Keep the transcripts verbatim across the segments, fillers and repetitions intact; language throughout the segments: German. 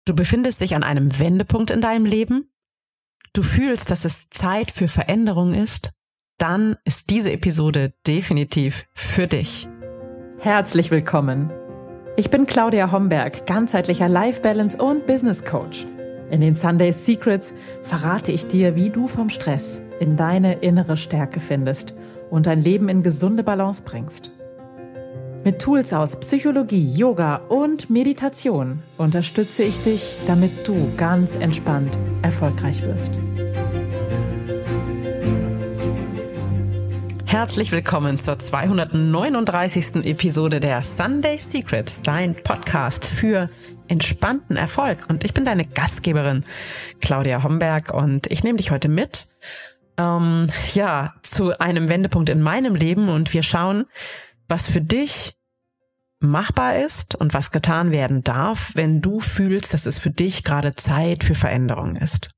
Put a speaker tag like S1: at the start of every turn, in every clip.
S1: Du befindest dich an einem Wendepunkt in deinem Leben? Du fühlst, dass es Zeit für Veränderung ist? Dann ist diese Episode definitiv für dich. Herzlich willkommen. Ich bin Claudia Homberg, ganzheitlicher Life Balance und Business Coach. In den Sunday Secrets verrate ich dir, wie du vom Stress in deine innere Stärke findest und dein Leben in gesunde Balance bringst. Mit Tools aus Psychologie, Yoga und Meditation unterstütze ich dich, damit du ganz entspannt erfolgreich wirst. Herzlich willkommen zur zweihundertneununddreißigsten Episode der Sunday Secrets, dein Podcast für entspannten Erfolg. Und ich bin deine Gastgeberin Claudia Homberg und ich nehme dich heute mit, ähm, ja, zu einem Wendepunkt in meinem Leben und wir schauen, was für dich machbar ist und was getan werden darf, wenn du fühlst, dass es für dich gerade Zeit für Veränderung ist.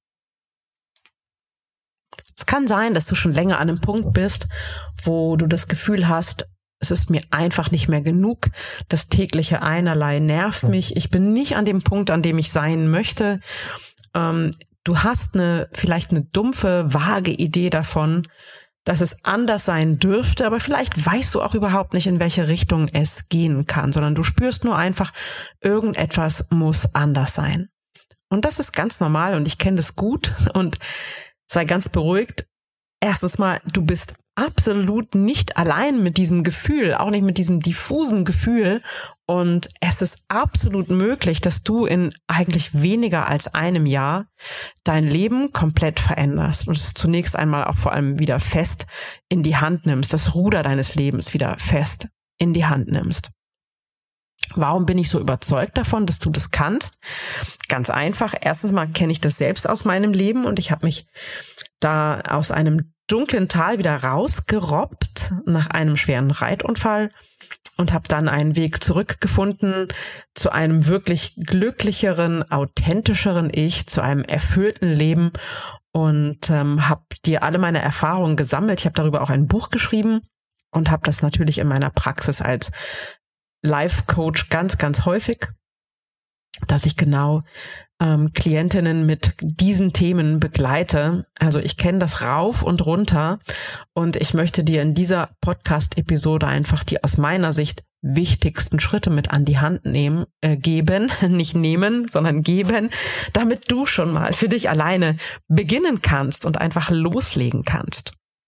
S1: Es kann sein, dass du schon länger an einem Punkt bist, wo du das Gefühl hast, es ist mir einfach nicht mehr genug, das tägliche Einerlei nervt mich, ich bin nicht an dem Punkt, an dem ich sein möchte. Ähm, du hast eine vielleicht eine dumpfe, vage Idee davon, dass es anders sein dürfte, aber vielleicht weißt du auch überhaupt nicht, in welche Richtung es gehen kann, sondern du spürst nur einfach, irgendetwas muss anders sein. Und das ist ganz normal und ich kenne das gut und sei ganz beruhigt. Erstens mal, du bist absolut nicht allein mit diesem Gefühl, auch nicht mit diesem diffusen Gefühl. Und es ist absolut möglich, dass du in eigentlich weniger als einem Jahr dein Leben komplett veränderst und es zunächst einmal auch vor allem wieder fest in die Hand nimmst, das Ruder deines Lebens wieder fest in die Hand nimmst. Warum bin ich so überzeugt davon, dass du das kannst? Ganz einfach. Erstens mal kenne ich das selbst aus meinem Leben und ich habe mich da aus einem dunklen Tal wieder rausgerobbt nach einem schweren Reitunfall und habe dann einen Weg zurückgefunden zu einem wirklich glücklicheren, authentischeren Ich, zu einem erfüllten Leben und ähm, habe dir alle meine Erfahrungen gesammelt. Ich habe darüber auch ein Buch geschrieben und habe das natürlich in meiner Praxis als Life-Coach ganz, ganz häufig, dass ich genau ähm, Klientinnen mit diesen Themen begleite. Also ich kenne das rauf und runter und ich möchte dir in dieser Podcast-Episode einfach die aus meiner Sicht wichtigsten Schritte mit an die Hand nehmen, äh, geben, nicht nehmen, sondern geben, damit du schon mal für dich alleine beginnen kannst und einfach loslegen kannst.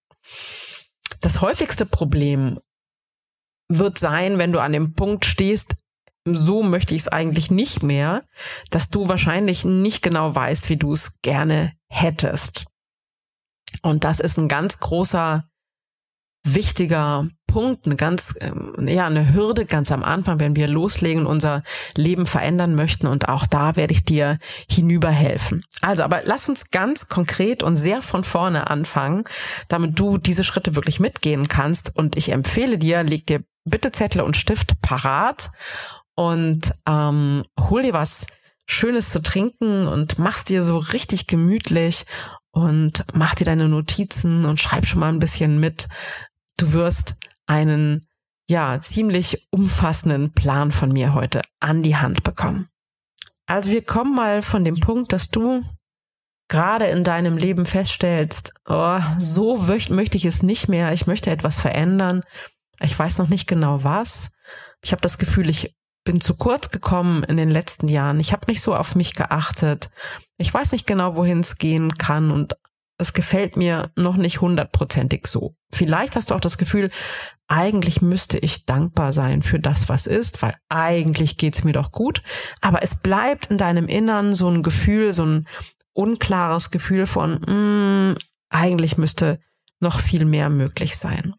S1: Das häufigste Problem wird sein, wenn du an dem Punkt stehst, so möchte ich es eigentlich nicht mehr, dass du wahrscheinlich nicht genau weißt, wie du es gerne hättest. Und das ist ein ganz großer, wichtiger Punkt, eine ganz, ja, eine Hürde ganz am Anfang, wenn wir loslegen, unser Leben verändern möchten. Und auch da werde ich dir hinüberhelfen. Also, aber lass uns ganz konkret und sehr von vorne anfangen, damit du diese Schritte wirklich mitgehen kannst. Und ich empfehle dir, leg dir bitte Zettel und Stift parat und ähm, hol dir was Schönes zu trinken und mach's dir so richtig gemütlich und mach dir deine Notizen und schreib schon mal ein bisschen mit. Du wirst einen, ja, ziemlich umfassenden Plan von mir heute an die Hand bekommen. Also wir kommen mal von dem Punkt, dass du gerade in deinem Leben feststellst, oh, so möchte ich es nicht mehr, ich möchte etwas verändern. Ich weiß noch nicht genau was. Ich habe das Gefühl, ich bin zu kurz gekommen in den letzten Jahren. Ich habe nicht so auf mich geachtet. Ich weiß nicht genau, wohin es gehen kann und es gefällt mir noch nicht hundertprozentig so. Vielleicht hast du auch das Gefühl, eigentlich müsste ich dankbar sein für das, was ist, weil eigentlich geht's mir doch gut. Aber es bleibt in deinem Innern so ein Gefühl, so ein unklares Gefühl von, mh, eigentlich müsste noch viel mehr möglich sein.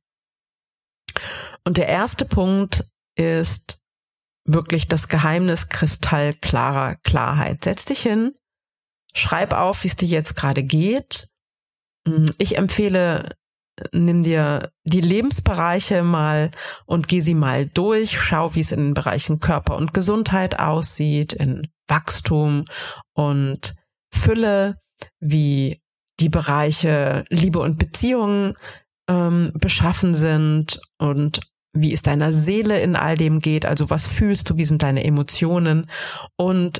S1: Und der erste Punkt ist wirklich das Geheimnis kristallklarer Klarheit. Setz dich hin, schreib auf, wie es dir jetzt gerade geht. Ich empfehle, nimm dir die Lebensbereiche mal und geh sie mal durch. Schau, wie es in den Bereichen Körper und Gesundheit aussieht, in Wachstum und Fülle, wie die Bereiche Liebe und Beziehungen ähm, beschaffen sind und wie es deiner Seele in all dem geht, also was fühlst du, wie sind deine Emotionen und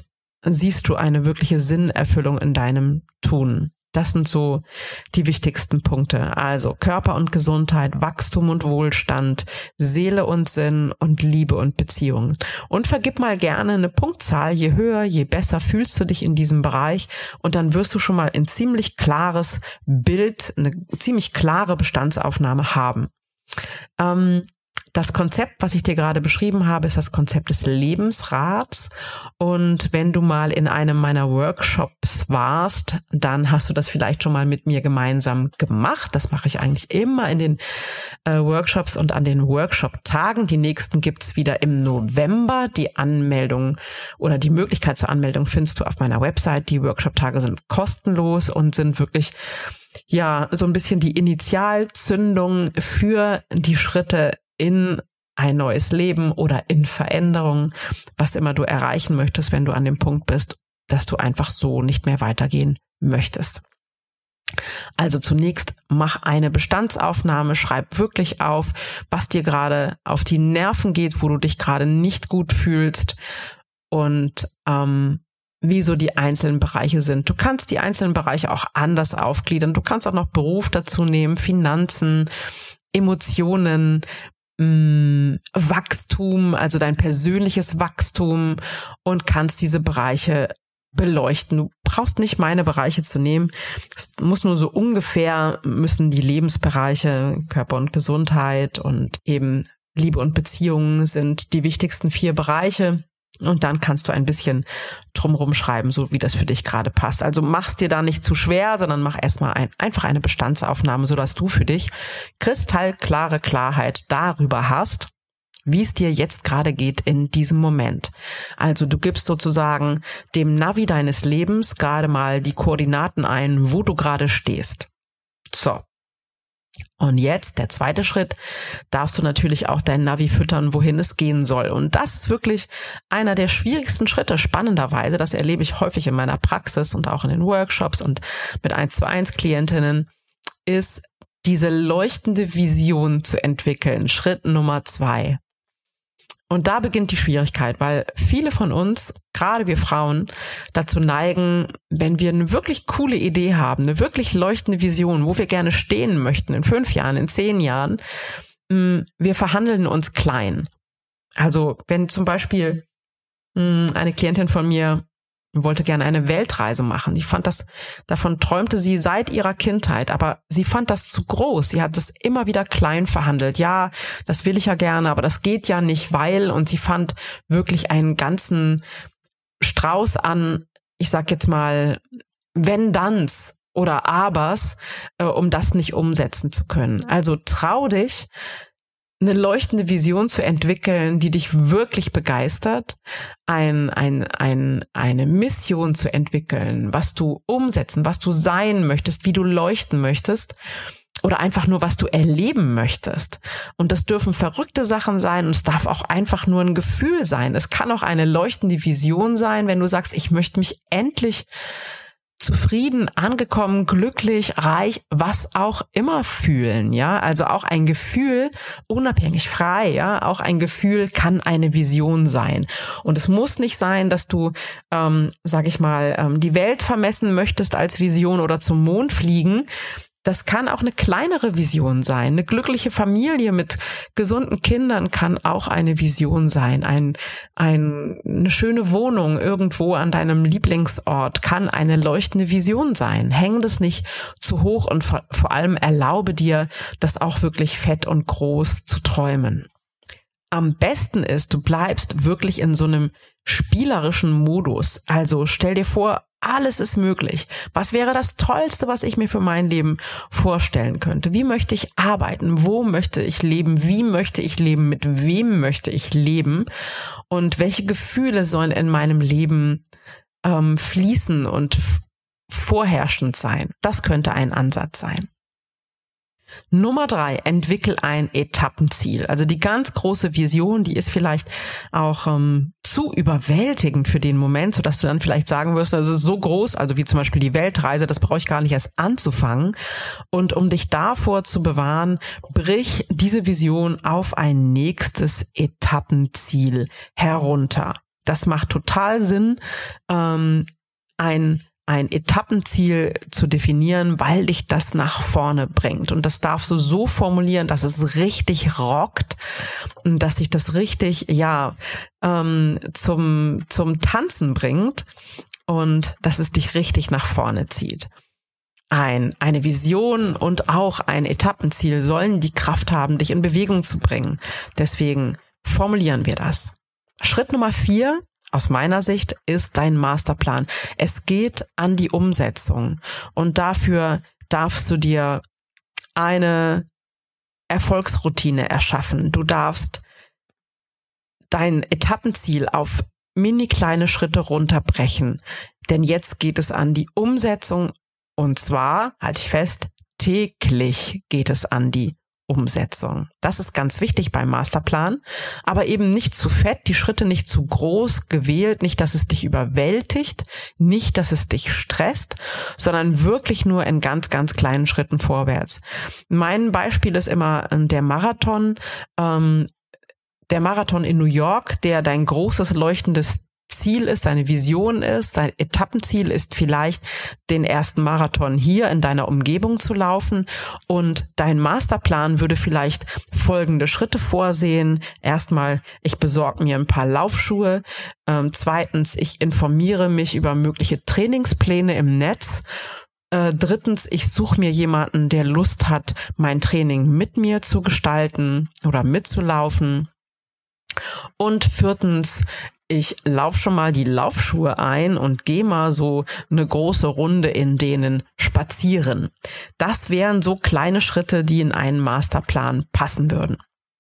S1: siehst du eine wirkliche Sinnerfüllung in deinem Tun? Das sind so die wichtigsten Punkte. Also Körper und Gesundheit, Wachstum und Wohlstand, Seele und Sinn und Liebe und Beziehungen. Und vergib mal gerne eine Punktzahl. Je höher, je besser fühlst du dich in diesem Bereich. Und dann wirst du schon mal ein ziemlich klares Bild, eine ziemlich klare Bestandsaufnahme haben. Ähm, Das Konzept, was ich dir gerade beschrieben habe, ist das Konzept des Lebensrats. Und wenn du mal in einem meiner Workshops warst, dann hast du das vielleicht schon mal mit mir gemeinsam gemacht. Das mache ich eigentlich immer in den äh, Workshops und an den Workshop-Tagen. Die nächsten gibt's wieder im November. Die Anmeldung oder die Möglichkeit zur Anmeldung findest du auf meiner Website. Die Workshop-Tage sind kostenlos und sind wirklich ja so ein bisschen die Initialzündung für die Schritte in ein neues Leben oder in Veränderung, was immer du erreichen möchtest, wenn du an dem Punkt bist, dass du einfach so nicht mehr weitergehen möchtest. Also zunächst mach eine Bestandsaufnahme, schreib wirklich auf, was dir gerade auf die Nerven geht, wo du dich gerade nicht gut fühlst und ähm, wie so die einzelnen Bereiche sind. Du kannst die einzelnen Bereiche auch anders aufgliedern. Du kannst auch noch Beruf dazu nehmen, Finanzen, Emotionen, Wachstum, also dein persönliches Wachstum und kannst diese Bereiche beleuchten. Du brauchst nicht meine Bereiche zu nehmen. Es muss nur so ungefähr, müssen die Lebensbereiche, Körper und Gesundheit und eben Liebe und Beziehungen sind die wichtigsten vier Bereiche. Und dann kannst du ein bisschen drumherum schreiben, so wie das für dich gerade passt. Also mach's dir da nicht zu schwer, sondern mach erstmal ein, einfach eine Bestandsaufnahme, sodass du für dich kristallklare Klarheit darüber hast, wie es dir jetzt gerade geht in diesem Moment. Also du gibst sozusagen dem Navi deines Lebens gerade mal die Koordinaten ein, wo du gerade stehst. So. Und jetzt, der zweite Schritt, darfst du natürlich auch dein Navi füttern, wohin es gehen soll. Und das ist wirklich einer der schwierigsten Schritte, spannenderweise. Das erlebe ich häufig in meiner Praxis und auch in den Workshops und mit eins zu eins Klientinnen, ist diese leuchtende Vision zu entwickeln. Schritt Nummer zwei. Und da beginnt die Schwierigkeit, weil viele von uns, gerade wir Frauen, dazu neigen, wenn wir eine wirklich coole Idee haben, eine wirklich leuchtende Vision, wo wir gerne stehen möchten in fünf Jahren, in zehn Jahren, wir verhandeln uns klein. Also wenn zum Beispiel eine Klientin von mir wollte gerne eine Weltreise machen. Ich fand das, davon träumte sie seit ihrer Kindheit, aber sie fand das zu groß. Sie hat das immer wieder klein verhandelt. Ja, das will ich ja gerne, aber das geht ja nicht, weil, und sie fand wirklich einen ganzen Strauß an, ich sag jetzt mal, Wenn-Danns oder Abers, äh, um das nicht umsetzen zu können. Also trau dich, eine leuchtende Vision zu entwickeln, die dich wirklich begeistert, ein, ein, ein, eine Mission zu entwickeln, was du umsetzen, was du sein möchtest, wie du leuchten möchtest oder einfach nur, was du erleben möchtest. Und das dürfen verrückte Sachen sein und es darf auch einfach nur ein Gefühl sein. Es kann auch eine leuchtende Vision sein, wenn du sagst, ich möchte mich endlich zufrieden, angekommen, glücklich, reich, was auch immer fühlen, ja, also auch ein Gefühl, unabhängig, frei, ja, auch ein Gefühl kann eine Vision sein. Und es muss nicht sein, dass du, ähm, sag ich mal, ähm, die Welt vermessen möchtest als Vision oder zum Mond fliegen. Das kann auch eine kleinere Vision sein. Eine glückliche Familie mit gesunden Kindern kann auch eine Vision sein. Ein, ein, eine schöne Wohnung irgendwo an deinem Lieblingsort kann eine leuchtende Vision sein. Häng das nicht zu hoch und vor, vor allem erlaube dir, das auch wirklich fett und groß zu träumen. Am besten ist, du bleibst wirklich in so einem spielerischen Modus. Also stell dir vor, alles ist möglich. Was wäre das Tollste, was ich mir für mein Leben vorstellen könnte? Wie möchte ich arbeiten? Wo möchte ich leben? Wie möchte ich leben? Mit wem möchte ich leben? Und welche Gefühle sollen in meinem Leben ähm, fließen und f- vorherrschend sein? Das könnte ein Ansatz sein. Nummer drei, entwickel ein Etappenziel. Also die ganz große Vision, die ist vielleicht auch ähm, zu überwältigend für den Moment, sodass du dann vielleicht sagen wirst, das ist so groß, also wie zum Beispiel die Weltreise, das brauche ich gar nicht erst anzufangen. Und um dich davor zu bewahren, brich diese Vision auf ein nächstes Etappenziel herunter. Das macht total Sinn, ähm, ein ein Etappenziel zu definieren, weil dich das nach vorne bringt. Und das darfst du so formulieren, dass es richtig rockt, dass dich das richtig, ja, ähm, zum, zum Tanzen bringt und dass es dich richtig nach vorne zieht. Ein, eine Vision und auch ein Etappenziel sollen die Kraft haben, dich in Bewegung zu bringen. Deswegen formulieren wir das. Schritt Nummer vier, aus meiner Sicht, ist dein Masterplan. Es geht an die Umsetzung und dafür darfst du dir eine Erfolgsroutine erschaffen. Du darfst dein Etappenziel auf mini kleine Schritte runterbrechen, denn jetzt geht es an die Umsetzung und zwar, halte ich fest, täglich geht es an die Umsetzung. Das ist ganz wichtig beim Masterplan, aber eben nicht zu fett, die Schritte nicht zu groß gewählt, nicht, dass es dich überwältigt, nicht, dass es dich stresst, sondern wirklich nur in ganz, ganz kleinen Schritten vorwärts. Mein Beispiel ist immer der Marathon, ähm, der Marathon in New York, der dein großes leuchtendes Ziel ist, deine Vision ist, dein Etappenziel ist vielleicht, den ersten Marathon hier in deiner Umgebung zu laufen und dein Masterplan würde vielleicht folgende Schritte vorsehen. Erstmal, ich besorge mir ein paar Laufschuhe. Ähm, zweitens, ich informiere mich über mögliche Trainingspläne im Netz. Äh, drittens, ich suche mir jemanden, der Lust hat, mein Training mit mir zu gestalten oder mitzulaufen. Und viertens, ich laufe schon mal die Laufschuhe ein und gehe mal so eine große Runde in denen spazieren. Das wären so kleine Schritte, die in einen Masterplan passen würden.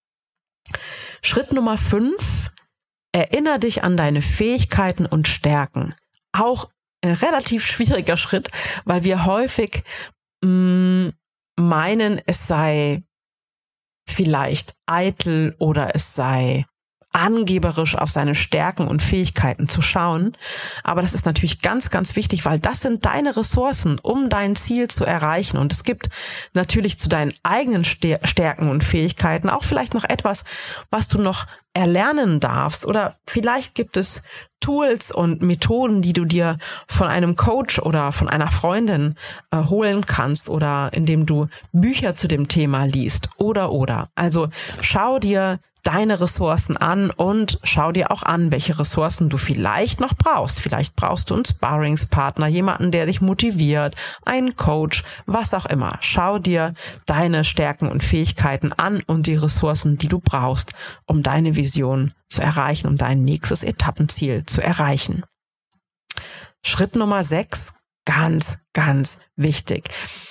S1: Schritt Nummer fünf, erinnere dich an deine Fähigkeiten und Stärken. Auch ein relativ schwieriger Schritt, weil wir häufig mh, meinen, es sei vielleicht eitel oder es sei angeberisch auf seine Stärken und Fähigkeiten zu schauen. Aber das ist natürlich ganz, ganz wichtig, weil das sind deine Ressourcen, um dein Ziel zu erreichen. Und es gibt natürlich zu deinen eigenen Stärken und Fähigkeiten auch vielleicht noch etwas, was du noch erlernen darfst. Oder vielleicht gibt es Tools und Methoden, die du dir von einem Coach oder von einer Freundin äh, holen kannst oder indem du Bücher zu dem Thema liest oder, oder. Also schau dir deine Ressourcen an und schau dir auch an, welche Ressourcen du vielleicht noch brauchst. Vielleicht brauchst du einen Sparringspartner, jemanden, der dich motiviert, einen Coach, was auch immer. Schau dir deine Stärken und Fähigkeiten an und die Ressourcen, die du brauchst, um deine Vision zu erreichen, um dein nächstes Etappenziel zu erreichen. Schritt Nummer sechs, ganz, ganz wichtig.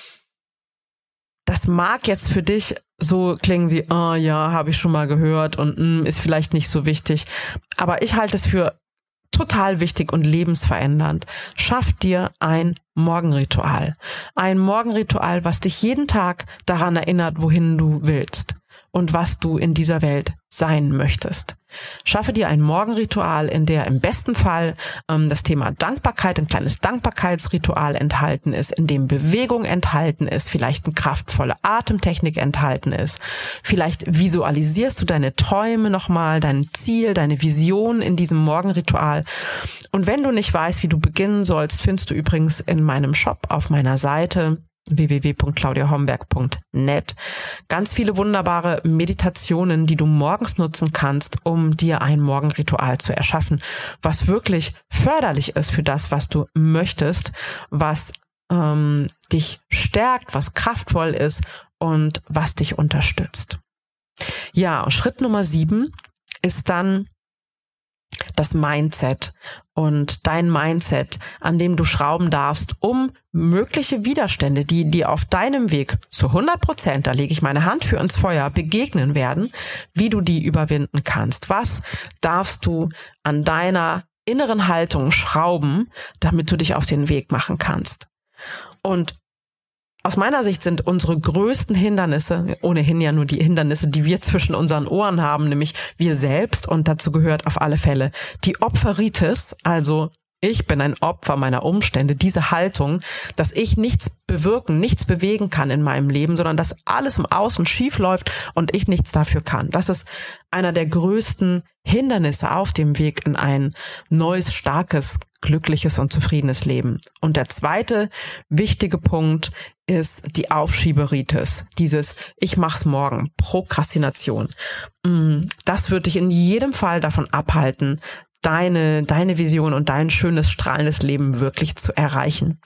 S1: Das mag jetzt für dich so klingen wie, ah oh, ja, habe ich schon mal gehört und mh, ist vielleicht nicht so wichtig. Aber ich halte es für total wichtig und lebensverändernd. Schaff dir ein Morgenritual. Ein Morgenritual, was dich jeden Tag daran erinnert, wohin du willst und was du in dieser Welt sein möchtest. Schaffe dir ein Morgenritual, in der im besten Fall ähm, das Thema Dankbarkeit, ein kleines Dankbarkeitsritual enthalten ist, in dem Bewegung enthalten ist, vielleicht eine kraftvolle Atemtechnik enthalten ist. Vielleicht visualisierst du deine Träume nochmal, dein Ziel, deine Vision in diesem Morgenritual. Und wenn du nicht weißt, wie du beginnen sollst, findest du übrigens in meinem Shop auf meiner Seite w w w punkt claudia homberg punkt net ganz viele wunderbare Meditationen, die du morgens nutzen kannst, um dir ein Morgenritual zu erschaffen, was wirklich förderlich ist für das, was du möchtest, was ähm, dich stärkt, was kraftvoll ist und was dich unterstützt. Ja, und Schritt Nummer sieben ist dann das Mindset und dein Mindset, an dem du schrauben darfst, um mögliche Widerstände, die dir auf deinem Weg zu hundert Prozent, da lege ich meine Hand für ins Feuer, begegnen werden, wie du die überwinden kannst. Was darfst du an deiner inneren Haltung schrauben, damit du dich auf den Weg machen kannst? Und aus meiner Sicht sind unsere größten Hindernisse, ohnehin ja nur die Hindernisse, die wir zwischen unseren Ohren haben, nämlich wir selbst, und dazu gehört auf alle Fälle die Opferitis, also Ich bin ein Opfer meiner Umstände, diese Haltung, dass ich nichts bewirken, nichts bewegen kann in meinem Leben, sondern dass alles im Außen schief läuft und ich nichts dafür kann. Das ist einer der größten Hindernisse auf dem Weg in ein neues, starkes, glückliches und zufriedenes Leben. Und der zweite wichtige Punkt ist die Aufschieberitis, dieses Ich mach's morgen, Prokrastination. Das wird dich in jedem Fall davon abhalten, deine, deine Vision und dein schönes, strahlendes Leben wirklich zu erreichen.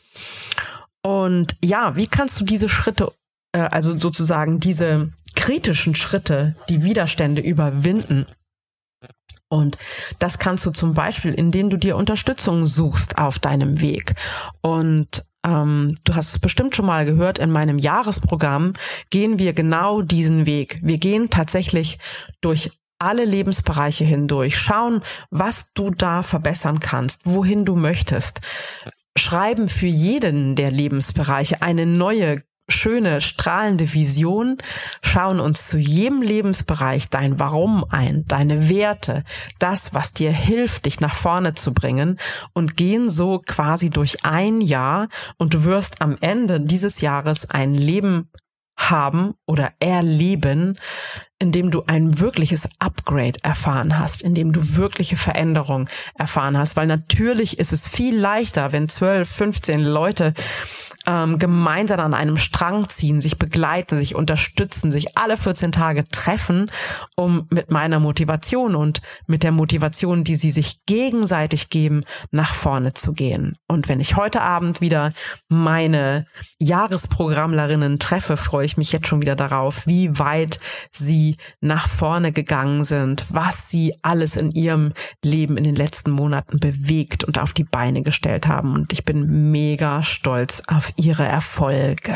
S1: Und ja, wie kannst du diese Schritte, äh, also sozusagen diese kritischen Schritte, die Widerstände überwinden? Und das kannst du zum Beispiel, indem du dir Unterstützung suchst auf deinem Weg. Und ähm, du hast es bestimmt schon mal gehört, in meinem Jahresprogramm gehen wir genau diesen Weg. Wir gehen tatsächlich durch alle Lebensbereiche hindurch, schauen, was du da verbessern kannst, wohin du möchtest, schreiben für jeden der Lebensbereiche eine neue, schöne, strahlende Vision, schauen uns zu jedem Lebensbereich dein Warum ein, deine Werte, das, was dir hilft, dich nach vorne zu bringen und gehen so quasi durch ein Jahr und du wirst am Ende dieses Jahres ein Leben haben oder erleben, indem du ein wirkliches Upgrade erfahren hast, indem du wirkliche Veränderung erfahren hast, weil natürlich ist es viel leichter, wenn zwölf, fünfzehn Leute ähm, gemeinsam an einem Strang ziehen, sich begleiten, sich unterstützen, sich alle vierzehn Tage treffen, um mit meiner Motivation und mit der Motivation, die sie sich gegenseitig geben, nach vorne zu gehen. Und wenn ich heute Abend wieder meine Jahresprogrammlerinnen treffe, freue ich mich jetzt schon wieder darauf, wie weit sie nach vorne gegangen sind, was sie alles in ihrem Leben in den letzten Monaten bewegt und auf die Beine gestellt haben. Und ich bin mega stolz auf ihre Erfolge.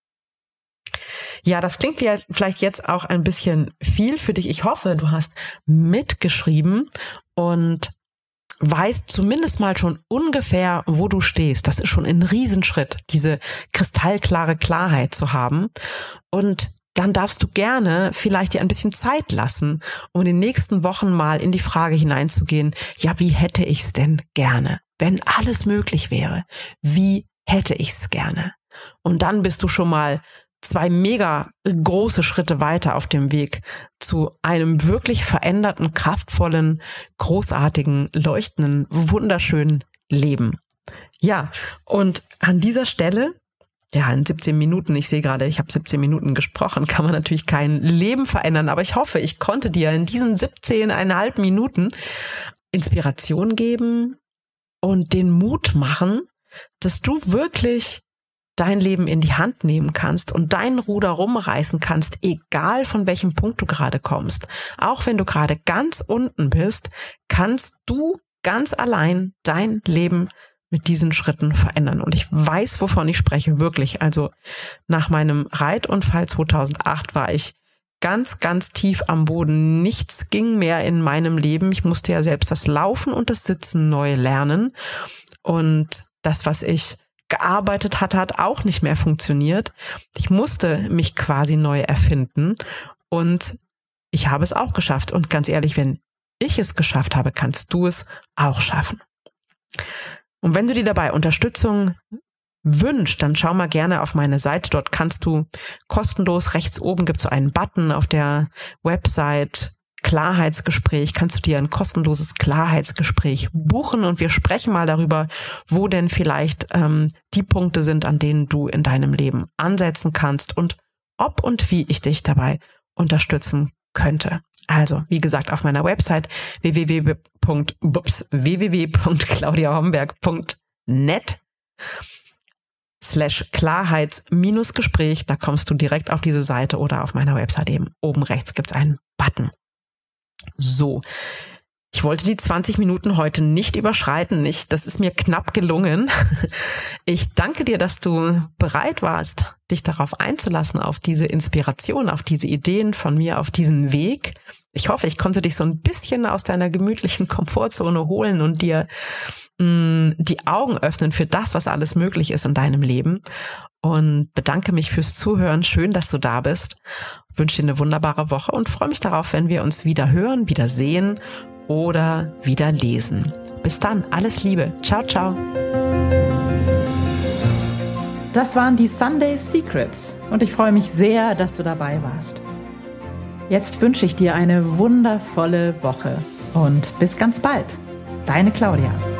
S1: Ja, das klingt ja vielleicht jetzt auch ein bisschen viel für dich. Ich hoffe, du hast mitgeschrieben und weißt zumindest mal schon ungefähr, wo du stehst. Das ist schon ein Riesenschritt, diese kristallklare Klarheit zu haben. Und dann darfst du gerne vielleicht dir ein bisschen Zeit lassen, um in den nächsten Wochen mal in die Frage hineinzugehen, ja, wie hätte ich's denn gerne? Wenn alles möglich wäre, wie hätte ich's gerne? Und dann bist du schon mal zwei mega große Schritte weiter auf dem Weg zu einem wirklich veränderten, kraftvollen, großartigen, leuchtenden, wunderschönen Leben. Ja, und an dieser Stelle, ja, in siebzehn Minuten, ich sehe gerade, ich habe siebzehn Minuten gesprochen, kann man natürlich kein Leben verändern, aber ich hoffe, ich konnte dir in diesen siebzehn Komma fünf Minuten Inspiration geben und den Mut machen, dass du wirklich dein Leben in die Hand nehmen kannst und dein Ruder rumreißen kannst, egal von welchem Punkt du gerade kommst. Auch wenn du gerade ganz unten bist, kannst du ganz allein dein Leben mit diesen Schritten verändern. Und ich weiß, wovon ich spreche, wirklich. Also nach meinem Reitunfall zweitausendacht war ich ganz, ganz tief am Boden. Nichts ging mehr in meinem Leben. Ich musste ja selbst das Laufen und das Sitzen neu lernen. Und das, was ich gearbeitet hatte, hat auch nicht mehr funktioniert. Ich musste mich quasi neu erfinden und ich habe es auch geschafft. Und ganz ehrlich, wenn ich es geschafft habe, kannst du es auch schaffen. Und wenn du dir dabei Unterstützung wünschst, dann schau mal gerne auf meine Seite. Dort kannst du kostenlos, rechts oben gibt es so einen Button auf der Website Klarheitsgespräch, kannst du dir ein kostenloses Klarheitsgespräch buchen und wir sprechen mal darüber, wo denn vielleicht ähm, die Punkte sind, an denen du in deinem Leben ansetzen kannst und ob und wie ich dich dabei unterstützen könnte. Also, wie gesagt, auf meiner Website w w w punkt claudia homberg punkt net slash Klarheits-Gespräch, da kommst du direkt auf diese Seite oder auf meiner Website eben. Oben rechts gibt's einen Button. So, ich wollte die zwanzig Minuten heute nicht überschreiten, nicht, das ist mir knapp gelungen. Ich danke dir, dass du bereit warst, dich darauf einzulassen, auf diese Inspiration, auf diese Ideen von mir, auf diesen Weg. Ich hoffe, ich konnte dich so ein bisschen aus deiner gemütlichen Komfortzone holen und dir mh, die Augen öffnen für das, was alles möglich ist in deinem Leben. Und bedanke mich fürs Zuhören. Schön, dass du da bist. Ich wünsche dir eine wunderbare Woche und freue mich darauf, wenn wir uns wieder hören, wieder sehen oder wieder lesen. Bis dann, alles Liebe. Ciao, ciao.
S2: Das waren die Sunday Secrets und ich freue mich sehr, dass du dabei warst. Jetzt wünsche ich dir eine wundervolle Woche und bis ganz bald. Deine Claudia.